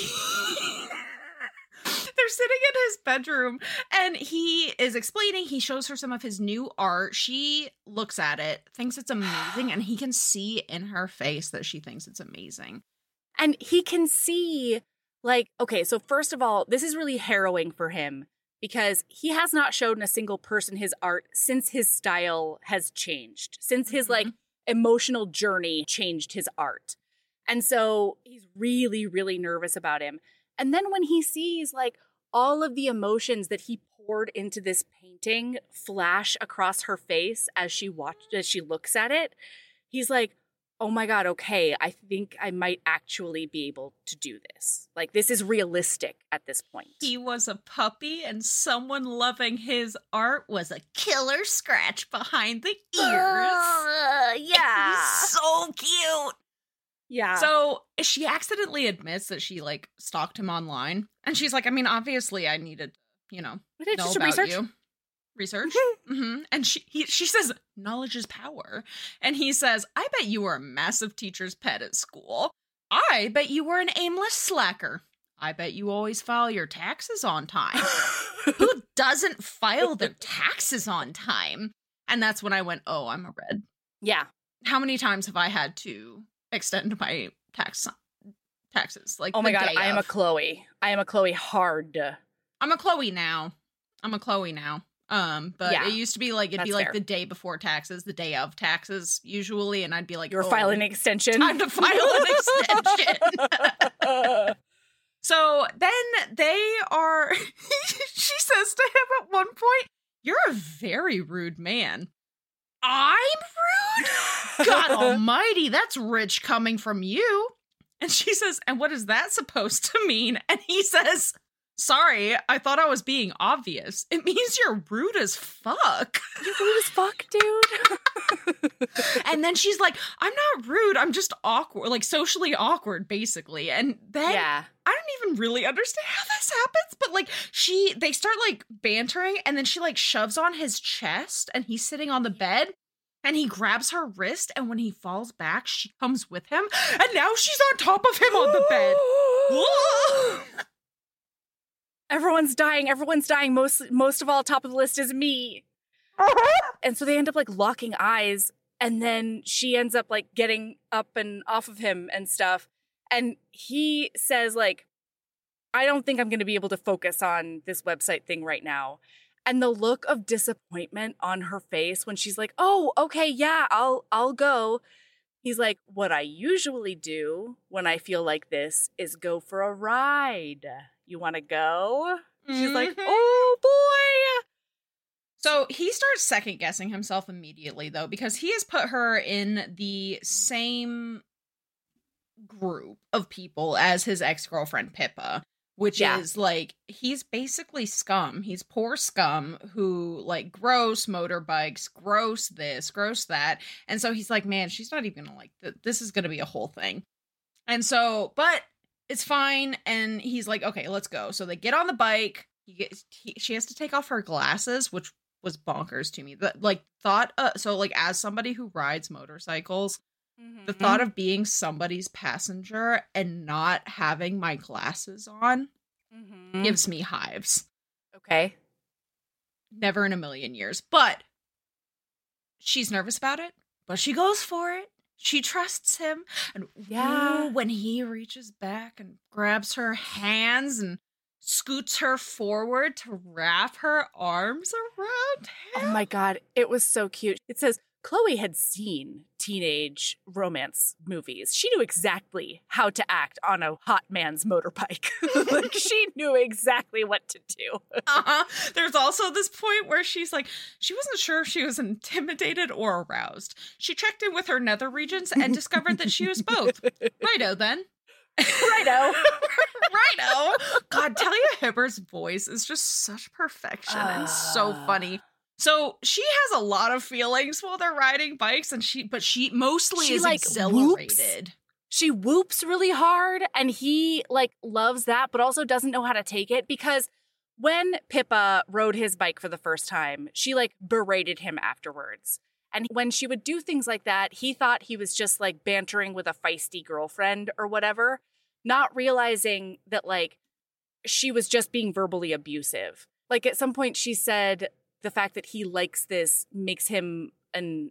they're sitting in his bedroom and he is explaining, he shows her some of his new art. She looks at it, thinks it's amazing, and he can see in her face that she thinks it's amazing. And he can see, like, okay, so first of all, this is really harrowing for him because he has not shown a single person his art since his style has changed, since his, like, emotional journey changed his art. And so he's really, really nervous about him. And then when he sees, like, all of the emotions that he poured into this painting flash across her face as she looks at it, he's like, oh my God, okay, I think I might actually be able to do this. Like, this is realistic at this point. He was a puppy and someone loving his art was a killer scratch behind the ears. Yeah. He's so cute. Yeah. So she accidentally admits that she, like, stalked him online. And she's like, I mean, obviously I needed, know just about research. You. Research. And she says, knowledge is power. And he says, I bet you were a massive teacher's pet at school. I bet you were an aimless slacker. I bet you always file your taxes on time. Who doesn't file their taxes on time? And that's when I went, oh, I'm a red. Yeah. How many times have I had to extend my taxes? Like, oh my the God, day I am a of. Chloe. I am a Chloe hard. I'm a Chloe now. But Yeah, it used to be like, it'd be that's like fair. the day before taxes, the day of taxes, usually, and I'd be like, You were oh, filing an extension. time to file an extension. So then she says to him at one point, "You're a very rude man." I'm rude? God almighty, that's rich coming from you. And she says, "And what is that supposed to mean?" And he says, "Sorry, I thought I was being obvious. It means you're rude as fuck." You're rude as fuck, dude. And then she's like, "I'm not rude, I'm just awkward, like socially awkward, basically." And then Yeah. I don't even really understand how this happens, but like they start like bantering, and then she like shoves on his chest, and he's sitting on the bed, and he grabs her wrist, and when he falls back, she comes with him, and now she's on top of him on the bed. Whoa! Everyone's dying. Most of all, top of the list is me. And so they end up like locking eyes, and then she ends up like getting up and off of him and stuff. And he says like, "I don't think I'm going to be able to focus on this website thing right now." And the look of disappointment on her face when she's like, "Oh, okay, yeah, I'll go." He's like, "What I usually do when I feel like this is go for a ride. You want to go?" She's like, Mhm. "Oh boy." So he starts second guessing himself immediately, though, because he has put her in the same group of people as his ex-girlfriend Pippa, which Yeah. is like, he's basically scum. He's poor scum who like gross motorbikes, gross this, gross that. And so he's like, man, she's not even gonna like this is gonna be a whole thing. And so, but it's fine. And he's like, okay, let's go. So they get on the bike. She has to take off her glasses, which was bonkers to me. So like as somebody who rides motorcycles, the thought of being somebody's passenger and not having my glasses on gives me hives. Okay. Never in a million years. But she's nervous about it, but she goes for it. She trusts him. And Yeah. when he reaches back and grabs her hands and scoots her forward to wrap her arms around him. Oh my God, it was so cute. It says Chloe had seen teenage romance movies. She knew exactly how to act on a hot man's motorbike. Like, she knew exactly what to do. There's also this point where she's like, she wasn't sure if she was intimidated or aroused. She checked in with her nether regions and discovered that she was both. Righto, then. Righto. Righto. God, Talia Hibber's voice is just such perfection and so funny. So she has a lot of feelings while they're riding bikes, and she mostly is like exhilarated. She whoops really hard, and he like loves that, but also doesn't know how to take it, because when Pippa rode his bike for the first time, she like berated him afterwards. And when she would do things like that, he thought he was just like bantering with a feisty girlfriend or whatever, not realizing that like she was just being verbally abusive. Like at some point she said the fact that he likes this makes him an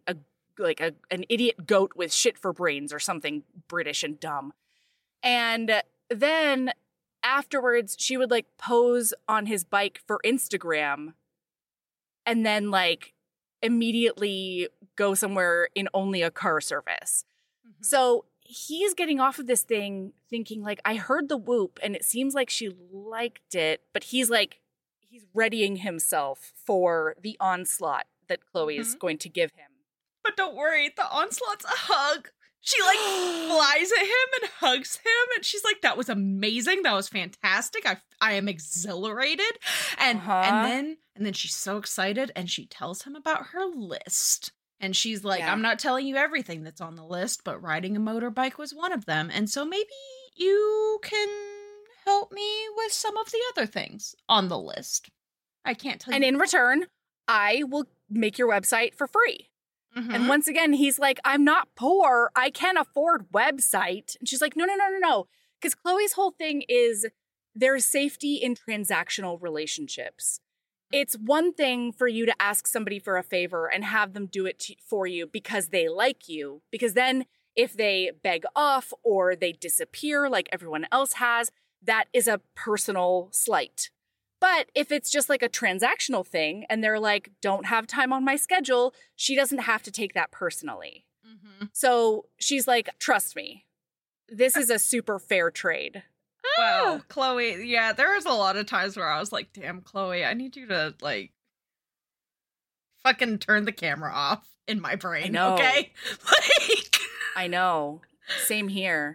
idiot goat with shit for brains or something British and dumb. And then afterwards she would like pose on his bike for Instagram and then like immediately go somewhere in only a car service. Mm-hmm. So he's getting off of this thing thinking like, I heard the whoop and it seems like she liked it, but he's readying himself for the onslaught that Chloe is going to give him. But don't worry, the onslaught's a hug. She like flies at him and hugs him, and she's like, that was amazing, that was fantastic, I am exhilarated. And then she's so excited, and she tells him about her list. And she's like, I'm not telling you everything that's on the list, but riding a motorbike was one of them. And so maybe you can help me with some of the other things on the list. I can't tell you. And in return, I will make your website for free. Mm-hmm. And once again, he's like, I'm not poor. I can afford website. And she's like, no. Because Chloe's whole thing is there's safety in transactional relationships. It's one thing for you to ask somebody for a favor and have them do it for you because they like you. Because then if they beg off or they disappear like everyone else has, that is a personal slight. But if it's just like a transactional thing and they're like, don't have time on my schedule, she doesn't have to take that personally. Mm-hmm. So she's like, trust me, this is a super fair trade. Wow, Chloe, yeah, there was a lot of times where I was like, damn, Chloe, I need you to, like, fucking turn the camera off in my brain, I know. Okay? Like... I know. Same here.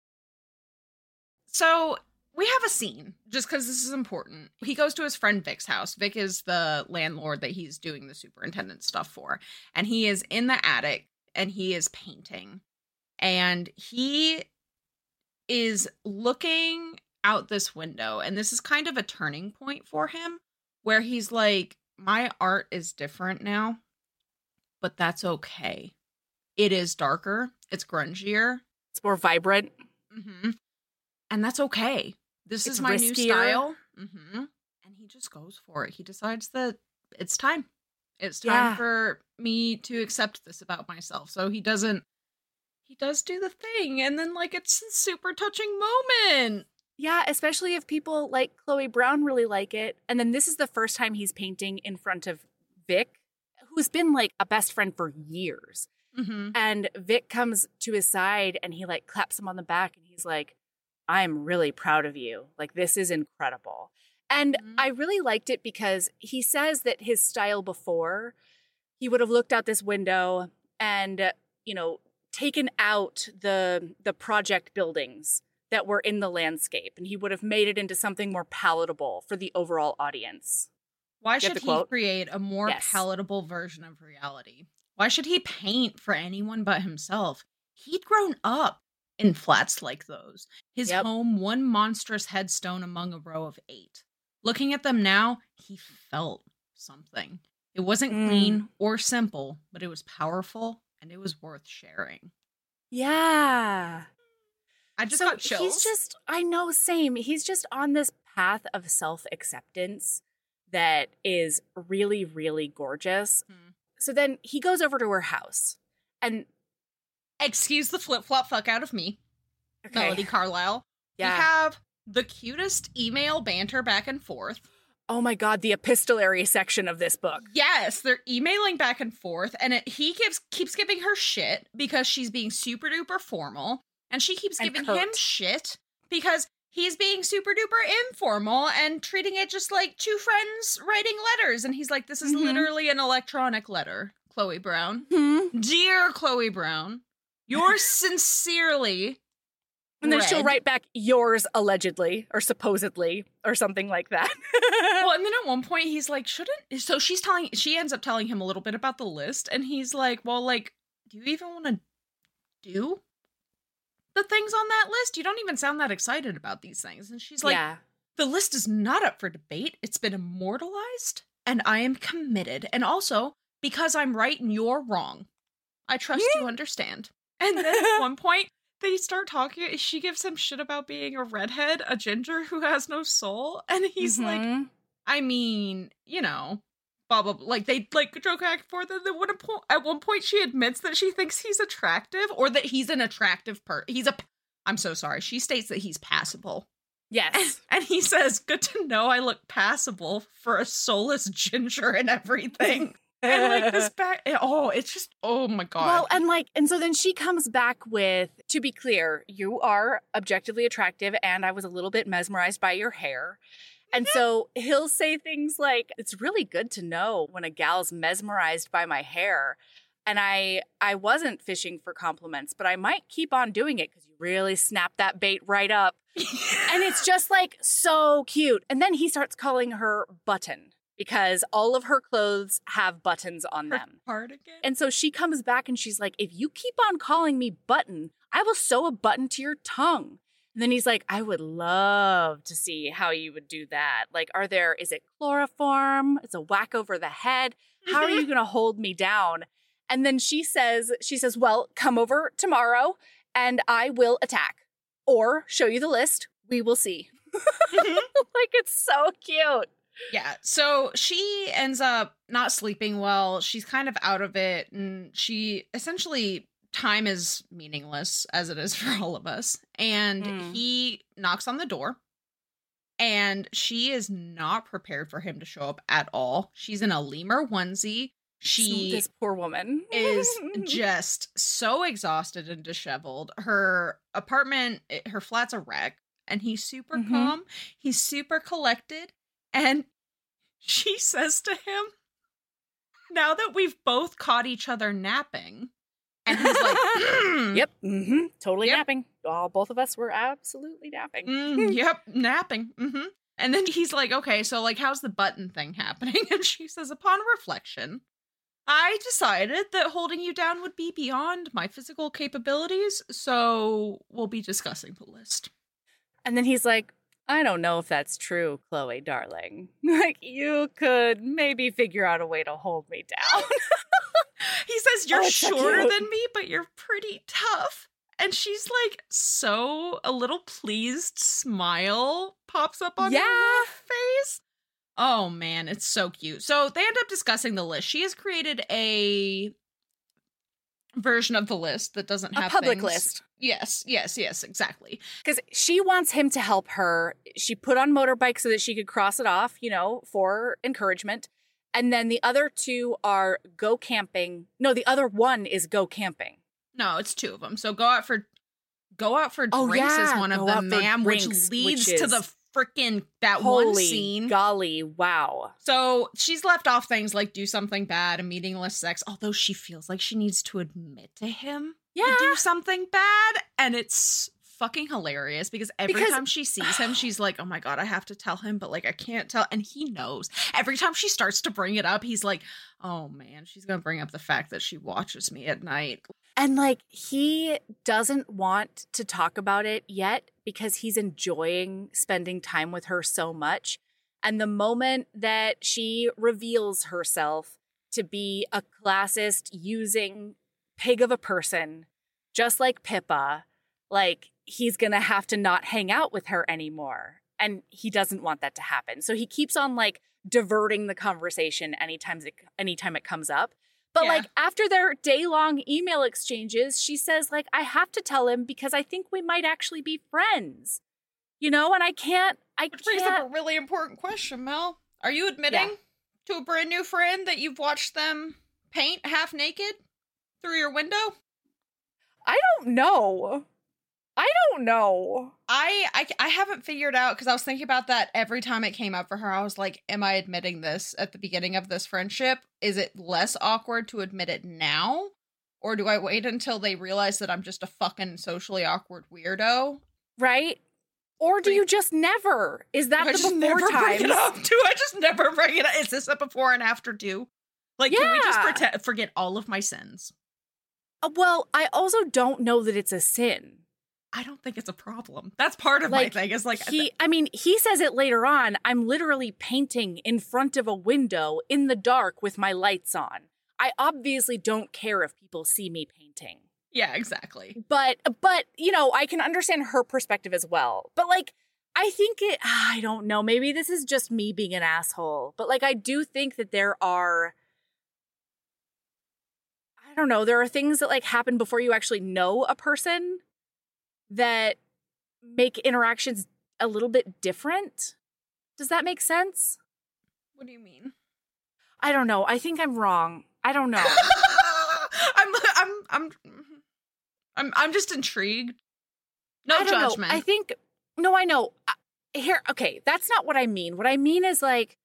So... we have a scene, just because this is important. He goes to his friend Vic's house. Vic is the landlord that he's doing the superintendent stuff for. And he is in the attic, and he is painting. And he is looking out this window, and this is kind of a turning point for him, where he's like, my art is different now, but that's okay. It is darker. It's grungier. It's more vibrant. Mm-hmm. And that's okay. This is my new style. Mm-hmm. And he just goes for it. He decides that it's time. It's time for me to accept this about myself. So he does do the thing. And then, like, it's a super touching moment. Yeah, especially if people like Chloe Brown really like it. And then this is the first time he's painting in front of Vic, who's been, like, a best friend for years. Mm-hmm. And Vic comes to his side and he, like, claps him on the back. And he's like, I'm really proud of you. Like, this is incredible. And I really liked it because he says that his style before, he would have looked out this window and, you know, taken out the project buildings that were in the landscape, and he would have made it into something more palatable for the overall audience. Why should he create a more palatable version of reality? Why should he paint for anyone but himself? He'd grown up in flats like those. His home, one monstrous headstone among a row of 8. Looking at them now, he felt something. It wasn't clean or simple, but it was powerful and it was worth sharing. Yeah. I just got chills. I know, same. He's just on this path of self-acceptance that is really, really gorgeous. So then he goes over to her house and... excuse the flip-flop fuck out of me, Melody Carlisle. Yeah. We have the cutest email banter back and forth. Oh my God, the epistolary section of this book. Yes, they're emailing back and forth, and he keeps giving her shit because she's being super duper formal, and she keeps giving him shit because he's being super duper informal and treating it just like two friends writing letters. And he's like, this is literally an electronic letter, Chloe Brown. Dear Chloe Brown, yours sincerely. And then she'll write back, yours allegedly or supposedly or something like that. Well, and then at one point he's like, so she ends up telling him a little bit about the list. And he's like, well, like, do you even want to do the things on that list? You don't even sound that excited about these things. And she's like, the list is not up for debate. It's been immortalized and I am committed. And also, because I'm right and you're wrong, I trust you understand. And then at one point, they start talking. She gives him shit about being a redhead, a ginger who has no soul. And he's like, I mean, you know, blah, blah, blah. Like, they, like, joke back and forth. And then at one point, she admits that she thinks he's attractive or that he's an attractive person. I'm so sorry. She states that he's passable. Yes. And he says, good to know I look passable for a soulless ginger and everything. And like this back, it's just, oh my God. Well, and so then she comes back with, to be clear, you are objectively attractive and I was a little bit mesmerized by your hair. And so he'll say things like, it's really good to know when a gal's mesmerized by my hair. And I wasn't fishing for compliments, but I might keep on doing it because you really snapped that bait right up. And it's just like so cute. And then he starts calling her Button, because all of her clothes have buttons on them. Cardigan. And so she comes back and she's like, if you keep on calling me Button, I will sew a button to your tongue. And then he's like, I would love to see how you would do that. Like, is it chloroform? It's a whack over the head. How are you going to hold me down? And then she says, well, come over tomorrow and I will attack or show you the list. We will see. Like, it's so cute. Yeah, so she ends up not sleeping well. She's kind of out of it, and she essentially, time is meaningless as it is for all of us. And he knocks on the door, and she is not prepared for him to show up at all. She's in a lemur onesie. This poor woman is just so exhausted and disheveled. Her apartment, her flat's a wreck, and he's super calm. He's super collected. And she says to him, now that we've both caught each other napping, and he's like, yep, totally napping. Both of us were absolutely napping. Yep, napping. And then he's like, okay, so like, how's the button thing happening? And she says, upon reflection, I decided that holding you down would be beyond my physical capabilities, so we'll be discussing the list. And then he's like, I don't know if that's true, Chloe, darling. Like, you could maybe figure out a way to hold me down. He says, you're shorter than me, but you're pretty tough. And she's like, so a little pleased smile pops up on her face. Oh, man, it's so cute. So they end up discussing the list. She has created a version of the list that doesn't have a public things. List. Yes, exactly. Because she wants him to help her. She put on motorbike so that she could cross it off, for encouragement. And then the other two are go camping. No, the other one is go camping. No, it's two of them. So go out for drinks is one of them, ma'am, which leads to the freaking that one scene. Golly, wow. So she's left off things like do something bad and meaningless sex, although she feels like she needs to admit to him to do something bad, and it's fucking hilarious because every time she sees him, she's like, oh my God, I have to tell him, but like I can't tell, and he knows. Every time she starts to bring it up, he's like, oh man, she's gonna bring up the fact that she watches me at night. And like, he doesn't want to talk about it yet because he's enjoying spending time with her so much. And the moment that she reveals herself to be a classist using pig of a person, just like Pippa, like, he's going to have to not hang out with her anymore. And he doesn't want that to happen. So he keeps on like diverting the conversation anytime it comes up. But like, after their day-long email exchanges, she says, like, I have to tell him because I think we might actually be friends. And I can't. Which brings up a really important question, Mel. Are you admitting to a brand new friend that you've watched them paint half naked through your window? I don't know. I haven't figured out, because I was thinking about that every time it came up for her. I was like, am I admitting this at the beginning of this friendship? Is it less awkward to admit it now? Or do I wait until they realize that I'm just a fucking socially awkward weirdo? Right? Or do you just never? Is that the before times? Do I just never bring it up? Is this a before and after too? Like, can we just forget all of my sins? Well, I also don't know that it's a sin. I don't think it's a problem. That's part of my thing. Is like, he says it later on. I'm literally painting in front of a window in the dark with my lights on. I obviously don't care if people see me painting. Yeah, exactly. But I can understand her perspective as well. But like, I think I don't know. Maybe this is just me being an asshole. But like, I do think that there are things that like happen before you actually know a person that make interactions a little bit different. Does that make sense? What do you mean? I don't know. I think I'm wrong. I don't know. I'm just intrigued. No judgment. I know. Here, okay, that's not what I mean. What I mean is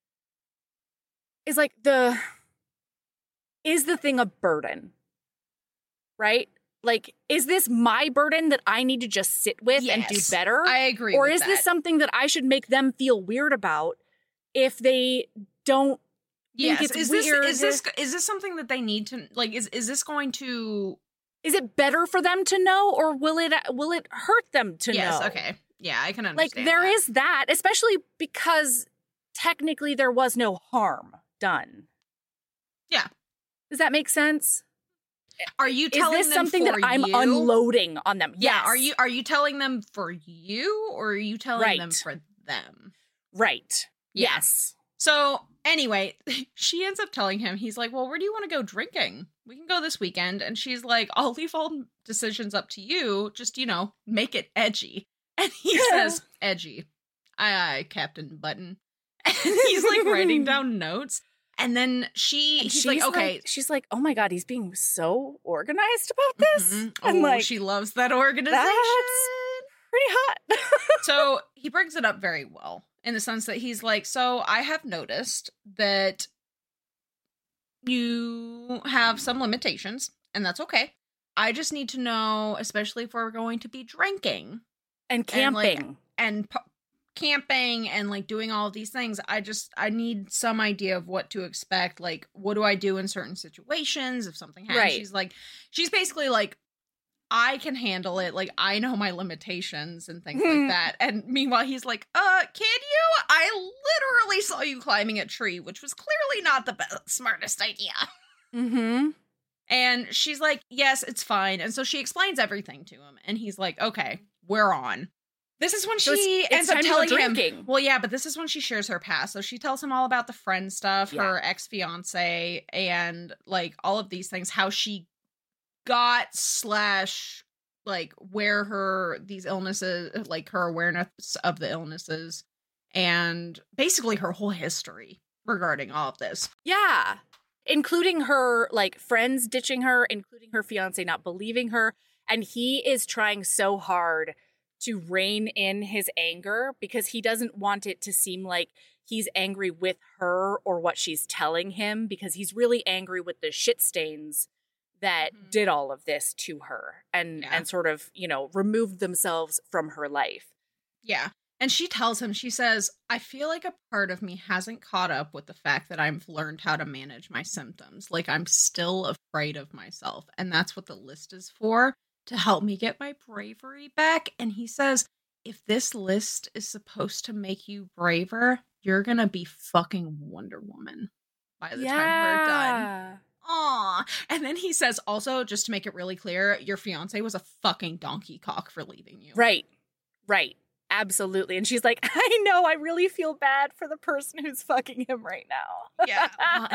the thing a burden? Right? Like, is this my burden that I need to just sit with and do better? I agree. Or is this something that I should make them feel weird about if they don't think it's weird? Is this something that they need to, like, is this going to... Is it better for them to know, or will it hurt them to know? Yes, okay. Yeah, I can understand. Like, there is that, especially because technically there was no harm done. Yeah. Does that make sense? Are you telling them Is this something that I'm unloading on them? Yeah. Yes. Are you telling them for you, or are you telling them for them? Right. Yes. So anyway, she ends up telling him, he's like, well, where do you want to go drinking? We can go this weekend. And she's like, I'll leave all decisions up to you. Just, make it edgy. And he says, edgy. Aye, aye, Captain Button. And he's like writing down notes. And then she's like, okay. She's like, oh my God, he's being so organized about this. Mm-hmm. And like, she loves that organization. That's pretty hot. So he brings it up very well in the sense that he's like, so I have noticed that you have some limitations, and that's okay. I just need to know, especially if we're going to be drinking and camping and camping and like doing all of these things. I need some idea of what to expect. Like, what do I do in certain situations if something happens? Right. She's basically like, I can handle it. Like, I know my limitations and things like that. And meanwhile, he's like, can you? I literally saw you climbing a tree, which was clearly not the smartest idea. Mm-hmm. And she's like, yes, it's fine. And so she explains everything to him. And he's like, okay, we're on. This is when she ends up telling him. Well, yeah, but this is when she shares her past. So she tells him all about the friend stuff, her ex-fiance, and like all of these things, how she got / like where these illnesses, like her awareness of the illnesses, and basically her whole history regarding all of this. Yeah. Including her like friends ditching her, including her fiance not believing her. And he is trying so hard to rein in his anger because he doesn't want it to seem like he's angry with her or what she's telling him, because he's really angry with the shit stains that did all of this to her and sort of, removed themselves from her life. Yeah. And she tells him, she says, I feel like a part of me hasn't caught up with the fact that I've learned how to manage my symptoms. Like, I'm still afraid of myself. And that's what the list is for, to help me get my bravery back. And he says, if this list is supposed to make you braver, you're going to be fucking Wonder Woman by the time we're done. Aw. And then he says, also, just to make it really clear, your fiance was a fucking donkey cock for leaving you. Right. Absolutely. And she's like, I know, I really feel bad for the person who's fucking him right now. Yeah.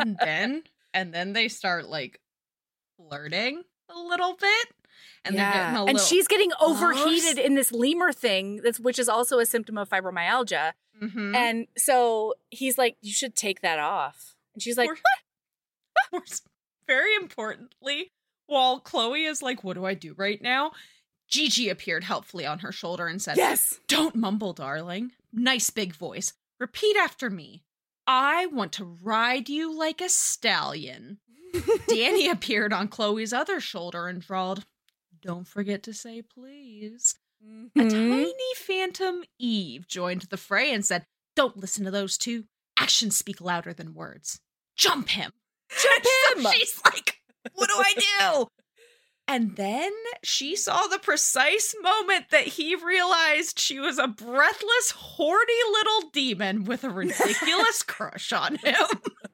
And then they start like flirting a little bit. And they're getting a little she's getting overheated in this lemur thing, which is also a symptom of fibromyalgia. Mm-hmm. And so he's like, you should take that off. And she's like, what? Very importantly, while Chloe is like, what do I do right now? Gigi appeared helpfully on her shoulder and said, yes, don't mumble, darling. Nice big voice. Repeat after me. I want to ride you like a stallion. Danny appeared on Chloe's other shoulder and drawled, don't forget to say please. Mm-hmm. A tiny phantom Eve joined the fray and said, don't listen to those two. Actions speak louder than words. Jump him. Jump him. So she's like, what do I do? And then she saw the precise moment that he realized she was a breathless, horny little demon with a ridiculous crush on him.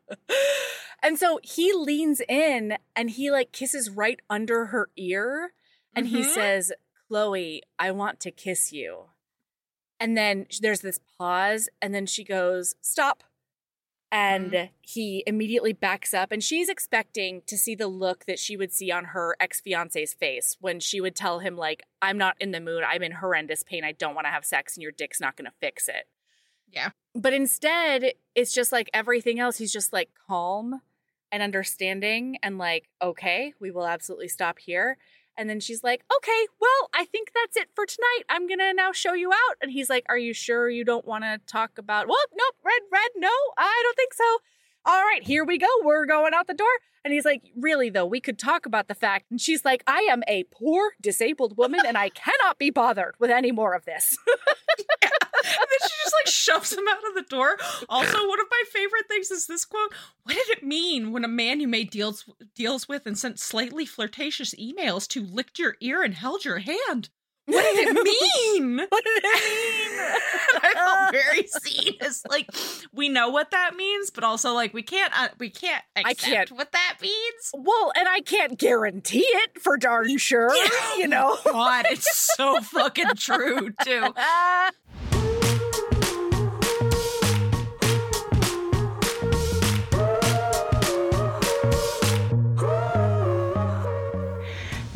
And so he leans in and he like kisses right under her ear. And he says, Chloe, I want to kiss you. And then there's this pause. And then she goes, stop. And he immediately backs up, and she's expecting to see the look that she would see on her ex-fiance's face when she would tell him, like, I'm not in the mood, I'm in horrendous pain, I don't want to have sex, and your dick's not going to fix it. Yeah. But instead, it's just like everything else. He's just like calm and understanding and like, okay, we will absolutely stop here. And then she's like, okay, well, I think that's it for tonight. I'm going to now show you out. And he's like, are you sure you don't want to talk about, well, nope, red, no, I don't think so. All right, here we go. We're going out the door. And he's like, really, though, we could talk about the fact. And she's like, I am a poor disabled woman and I cannot be bothered with any more of this. Yeah. And then she just like shoves him out of the door. Also, one of my favorite things is this quote. What did it mean when a man you made deals with and sent slightly flirtatious emails to licked your ear and held your hand? What did it mean? What did it mean? I felt very seen as like, we know what that means, but also like we can't accept what that means. Well, and I can't guarantee it for darn sure, you know. God, it's so fucking true too.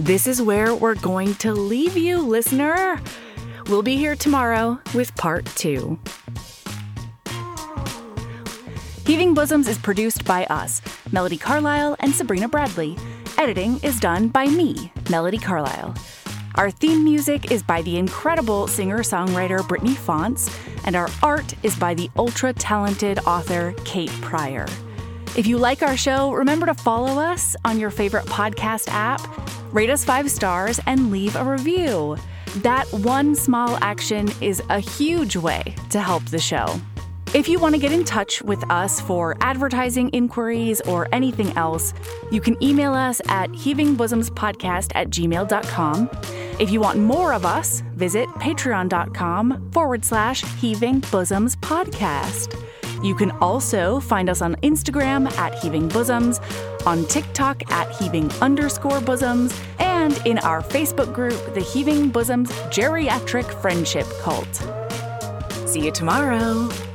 This is where we're going to leave you, listener. We'll be here tomorrow with part 2. Heaving Bosoms is produced by us, Melody Carlisle and Sabrina Bradley. Editing is done by me, Melody Carlisle. Our theme music is by the incredible singer-songwriter Brittany Fonts, and our art is by the ultra-talented author Kate Pryor. If you like our show, remember to follow us on your favorite podcast app, rate us 5 stars, and leave a review. That one small action is a huge way to help the show. If you want to get in touch with us for advertising inquiries or anything else, you can email us at heavingbosomspodcast@gmail.com. If you want more of us, visit patreon.com/heavingbosomspodcast. You can also find us on Instagram at Heaving Bosoms, on TikTok at Heaving_Bosoms, and in our Facebook group, the Heaving Bosoms Geriatric Friendship Cult. See you tomorrow.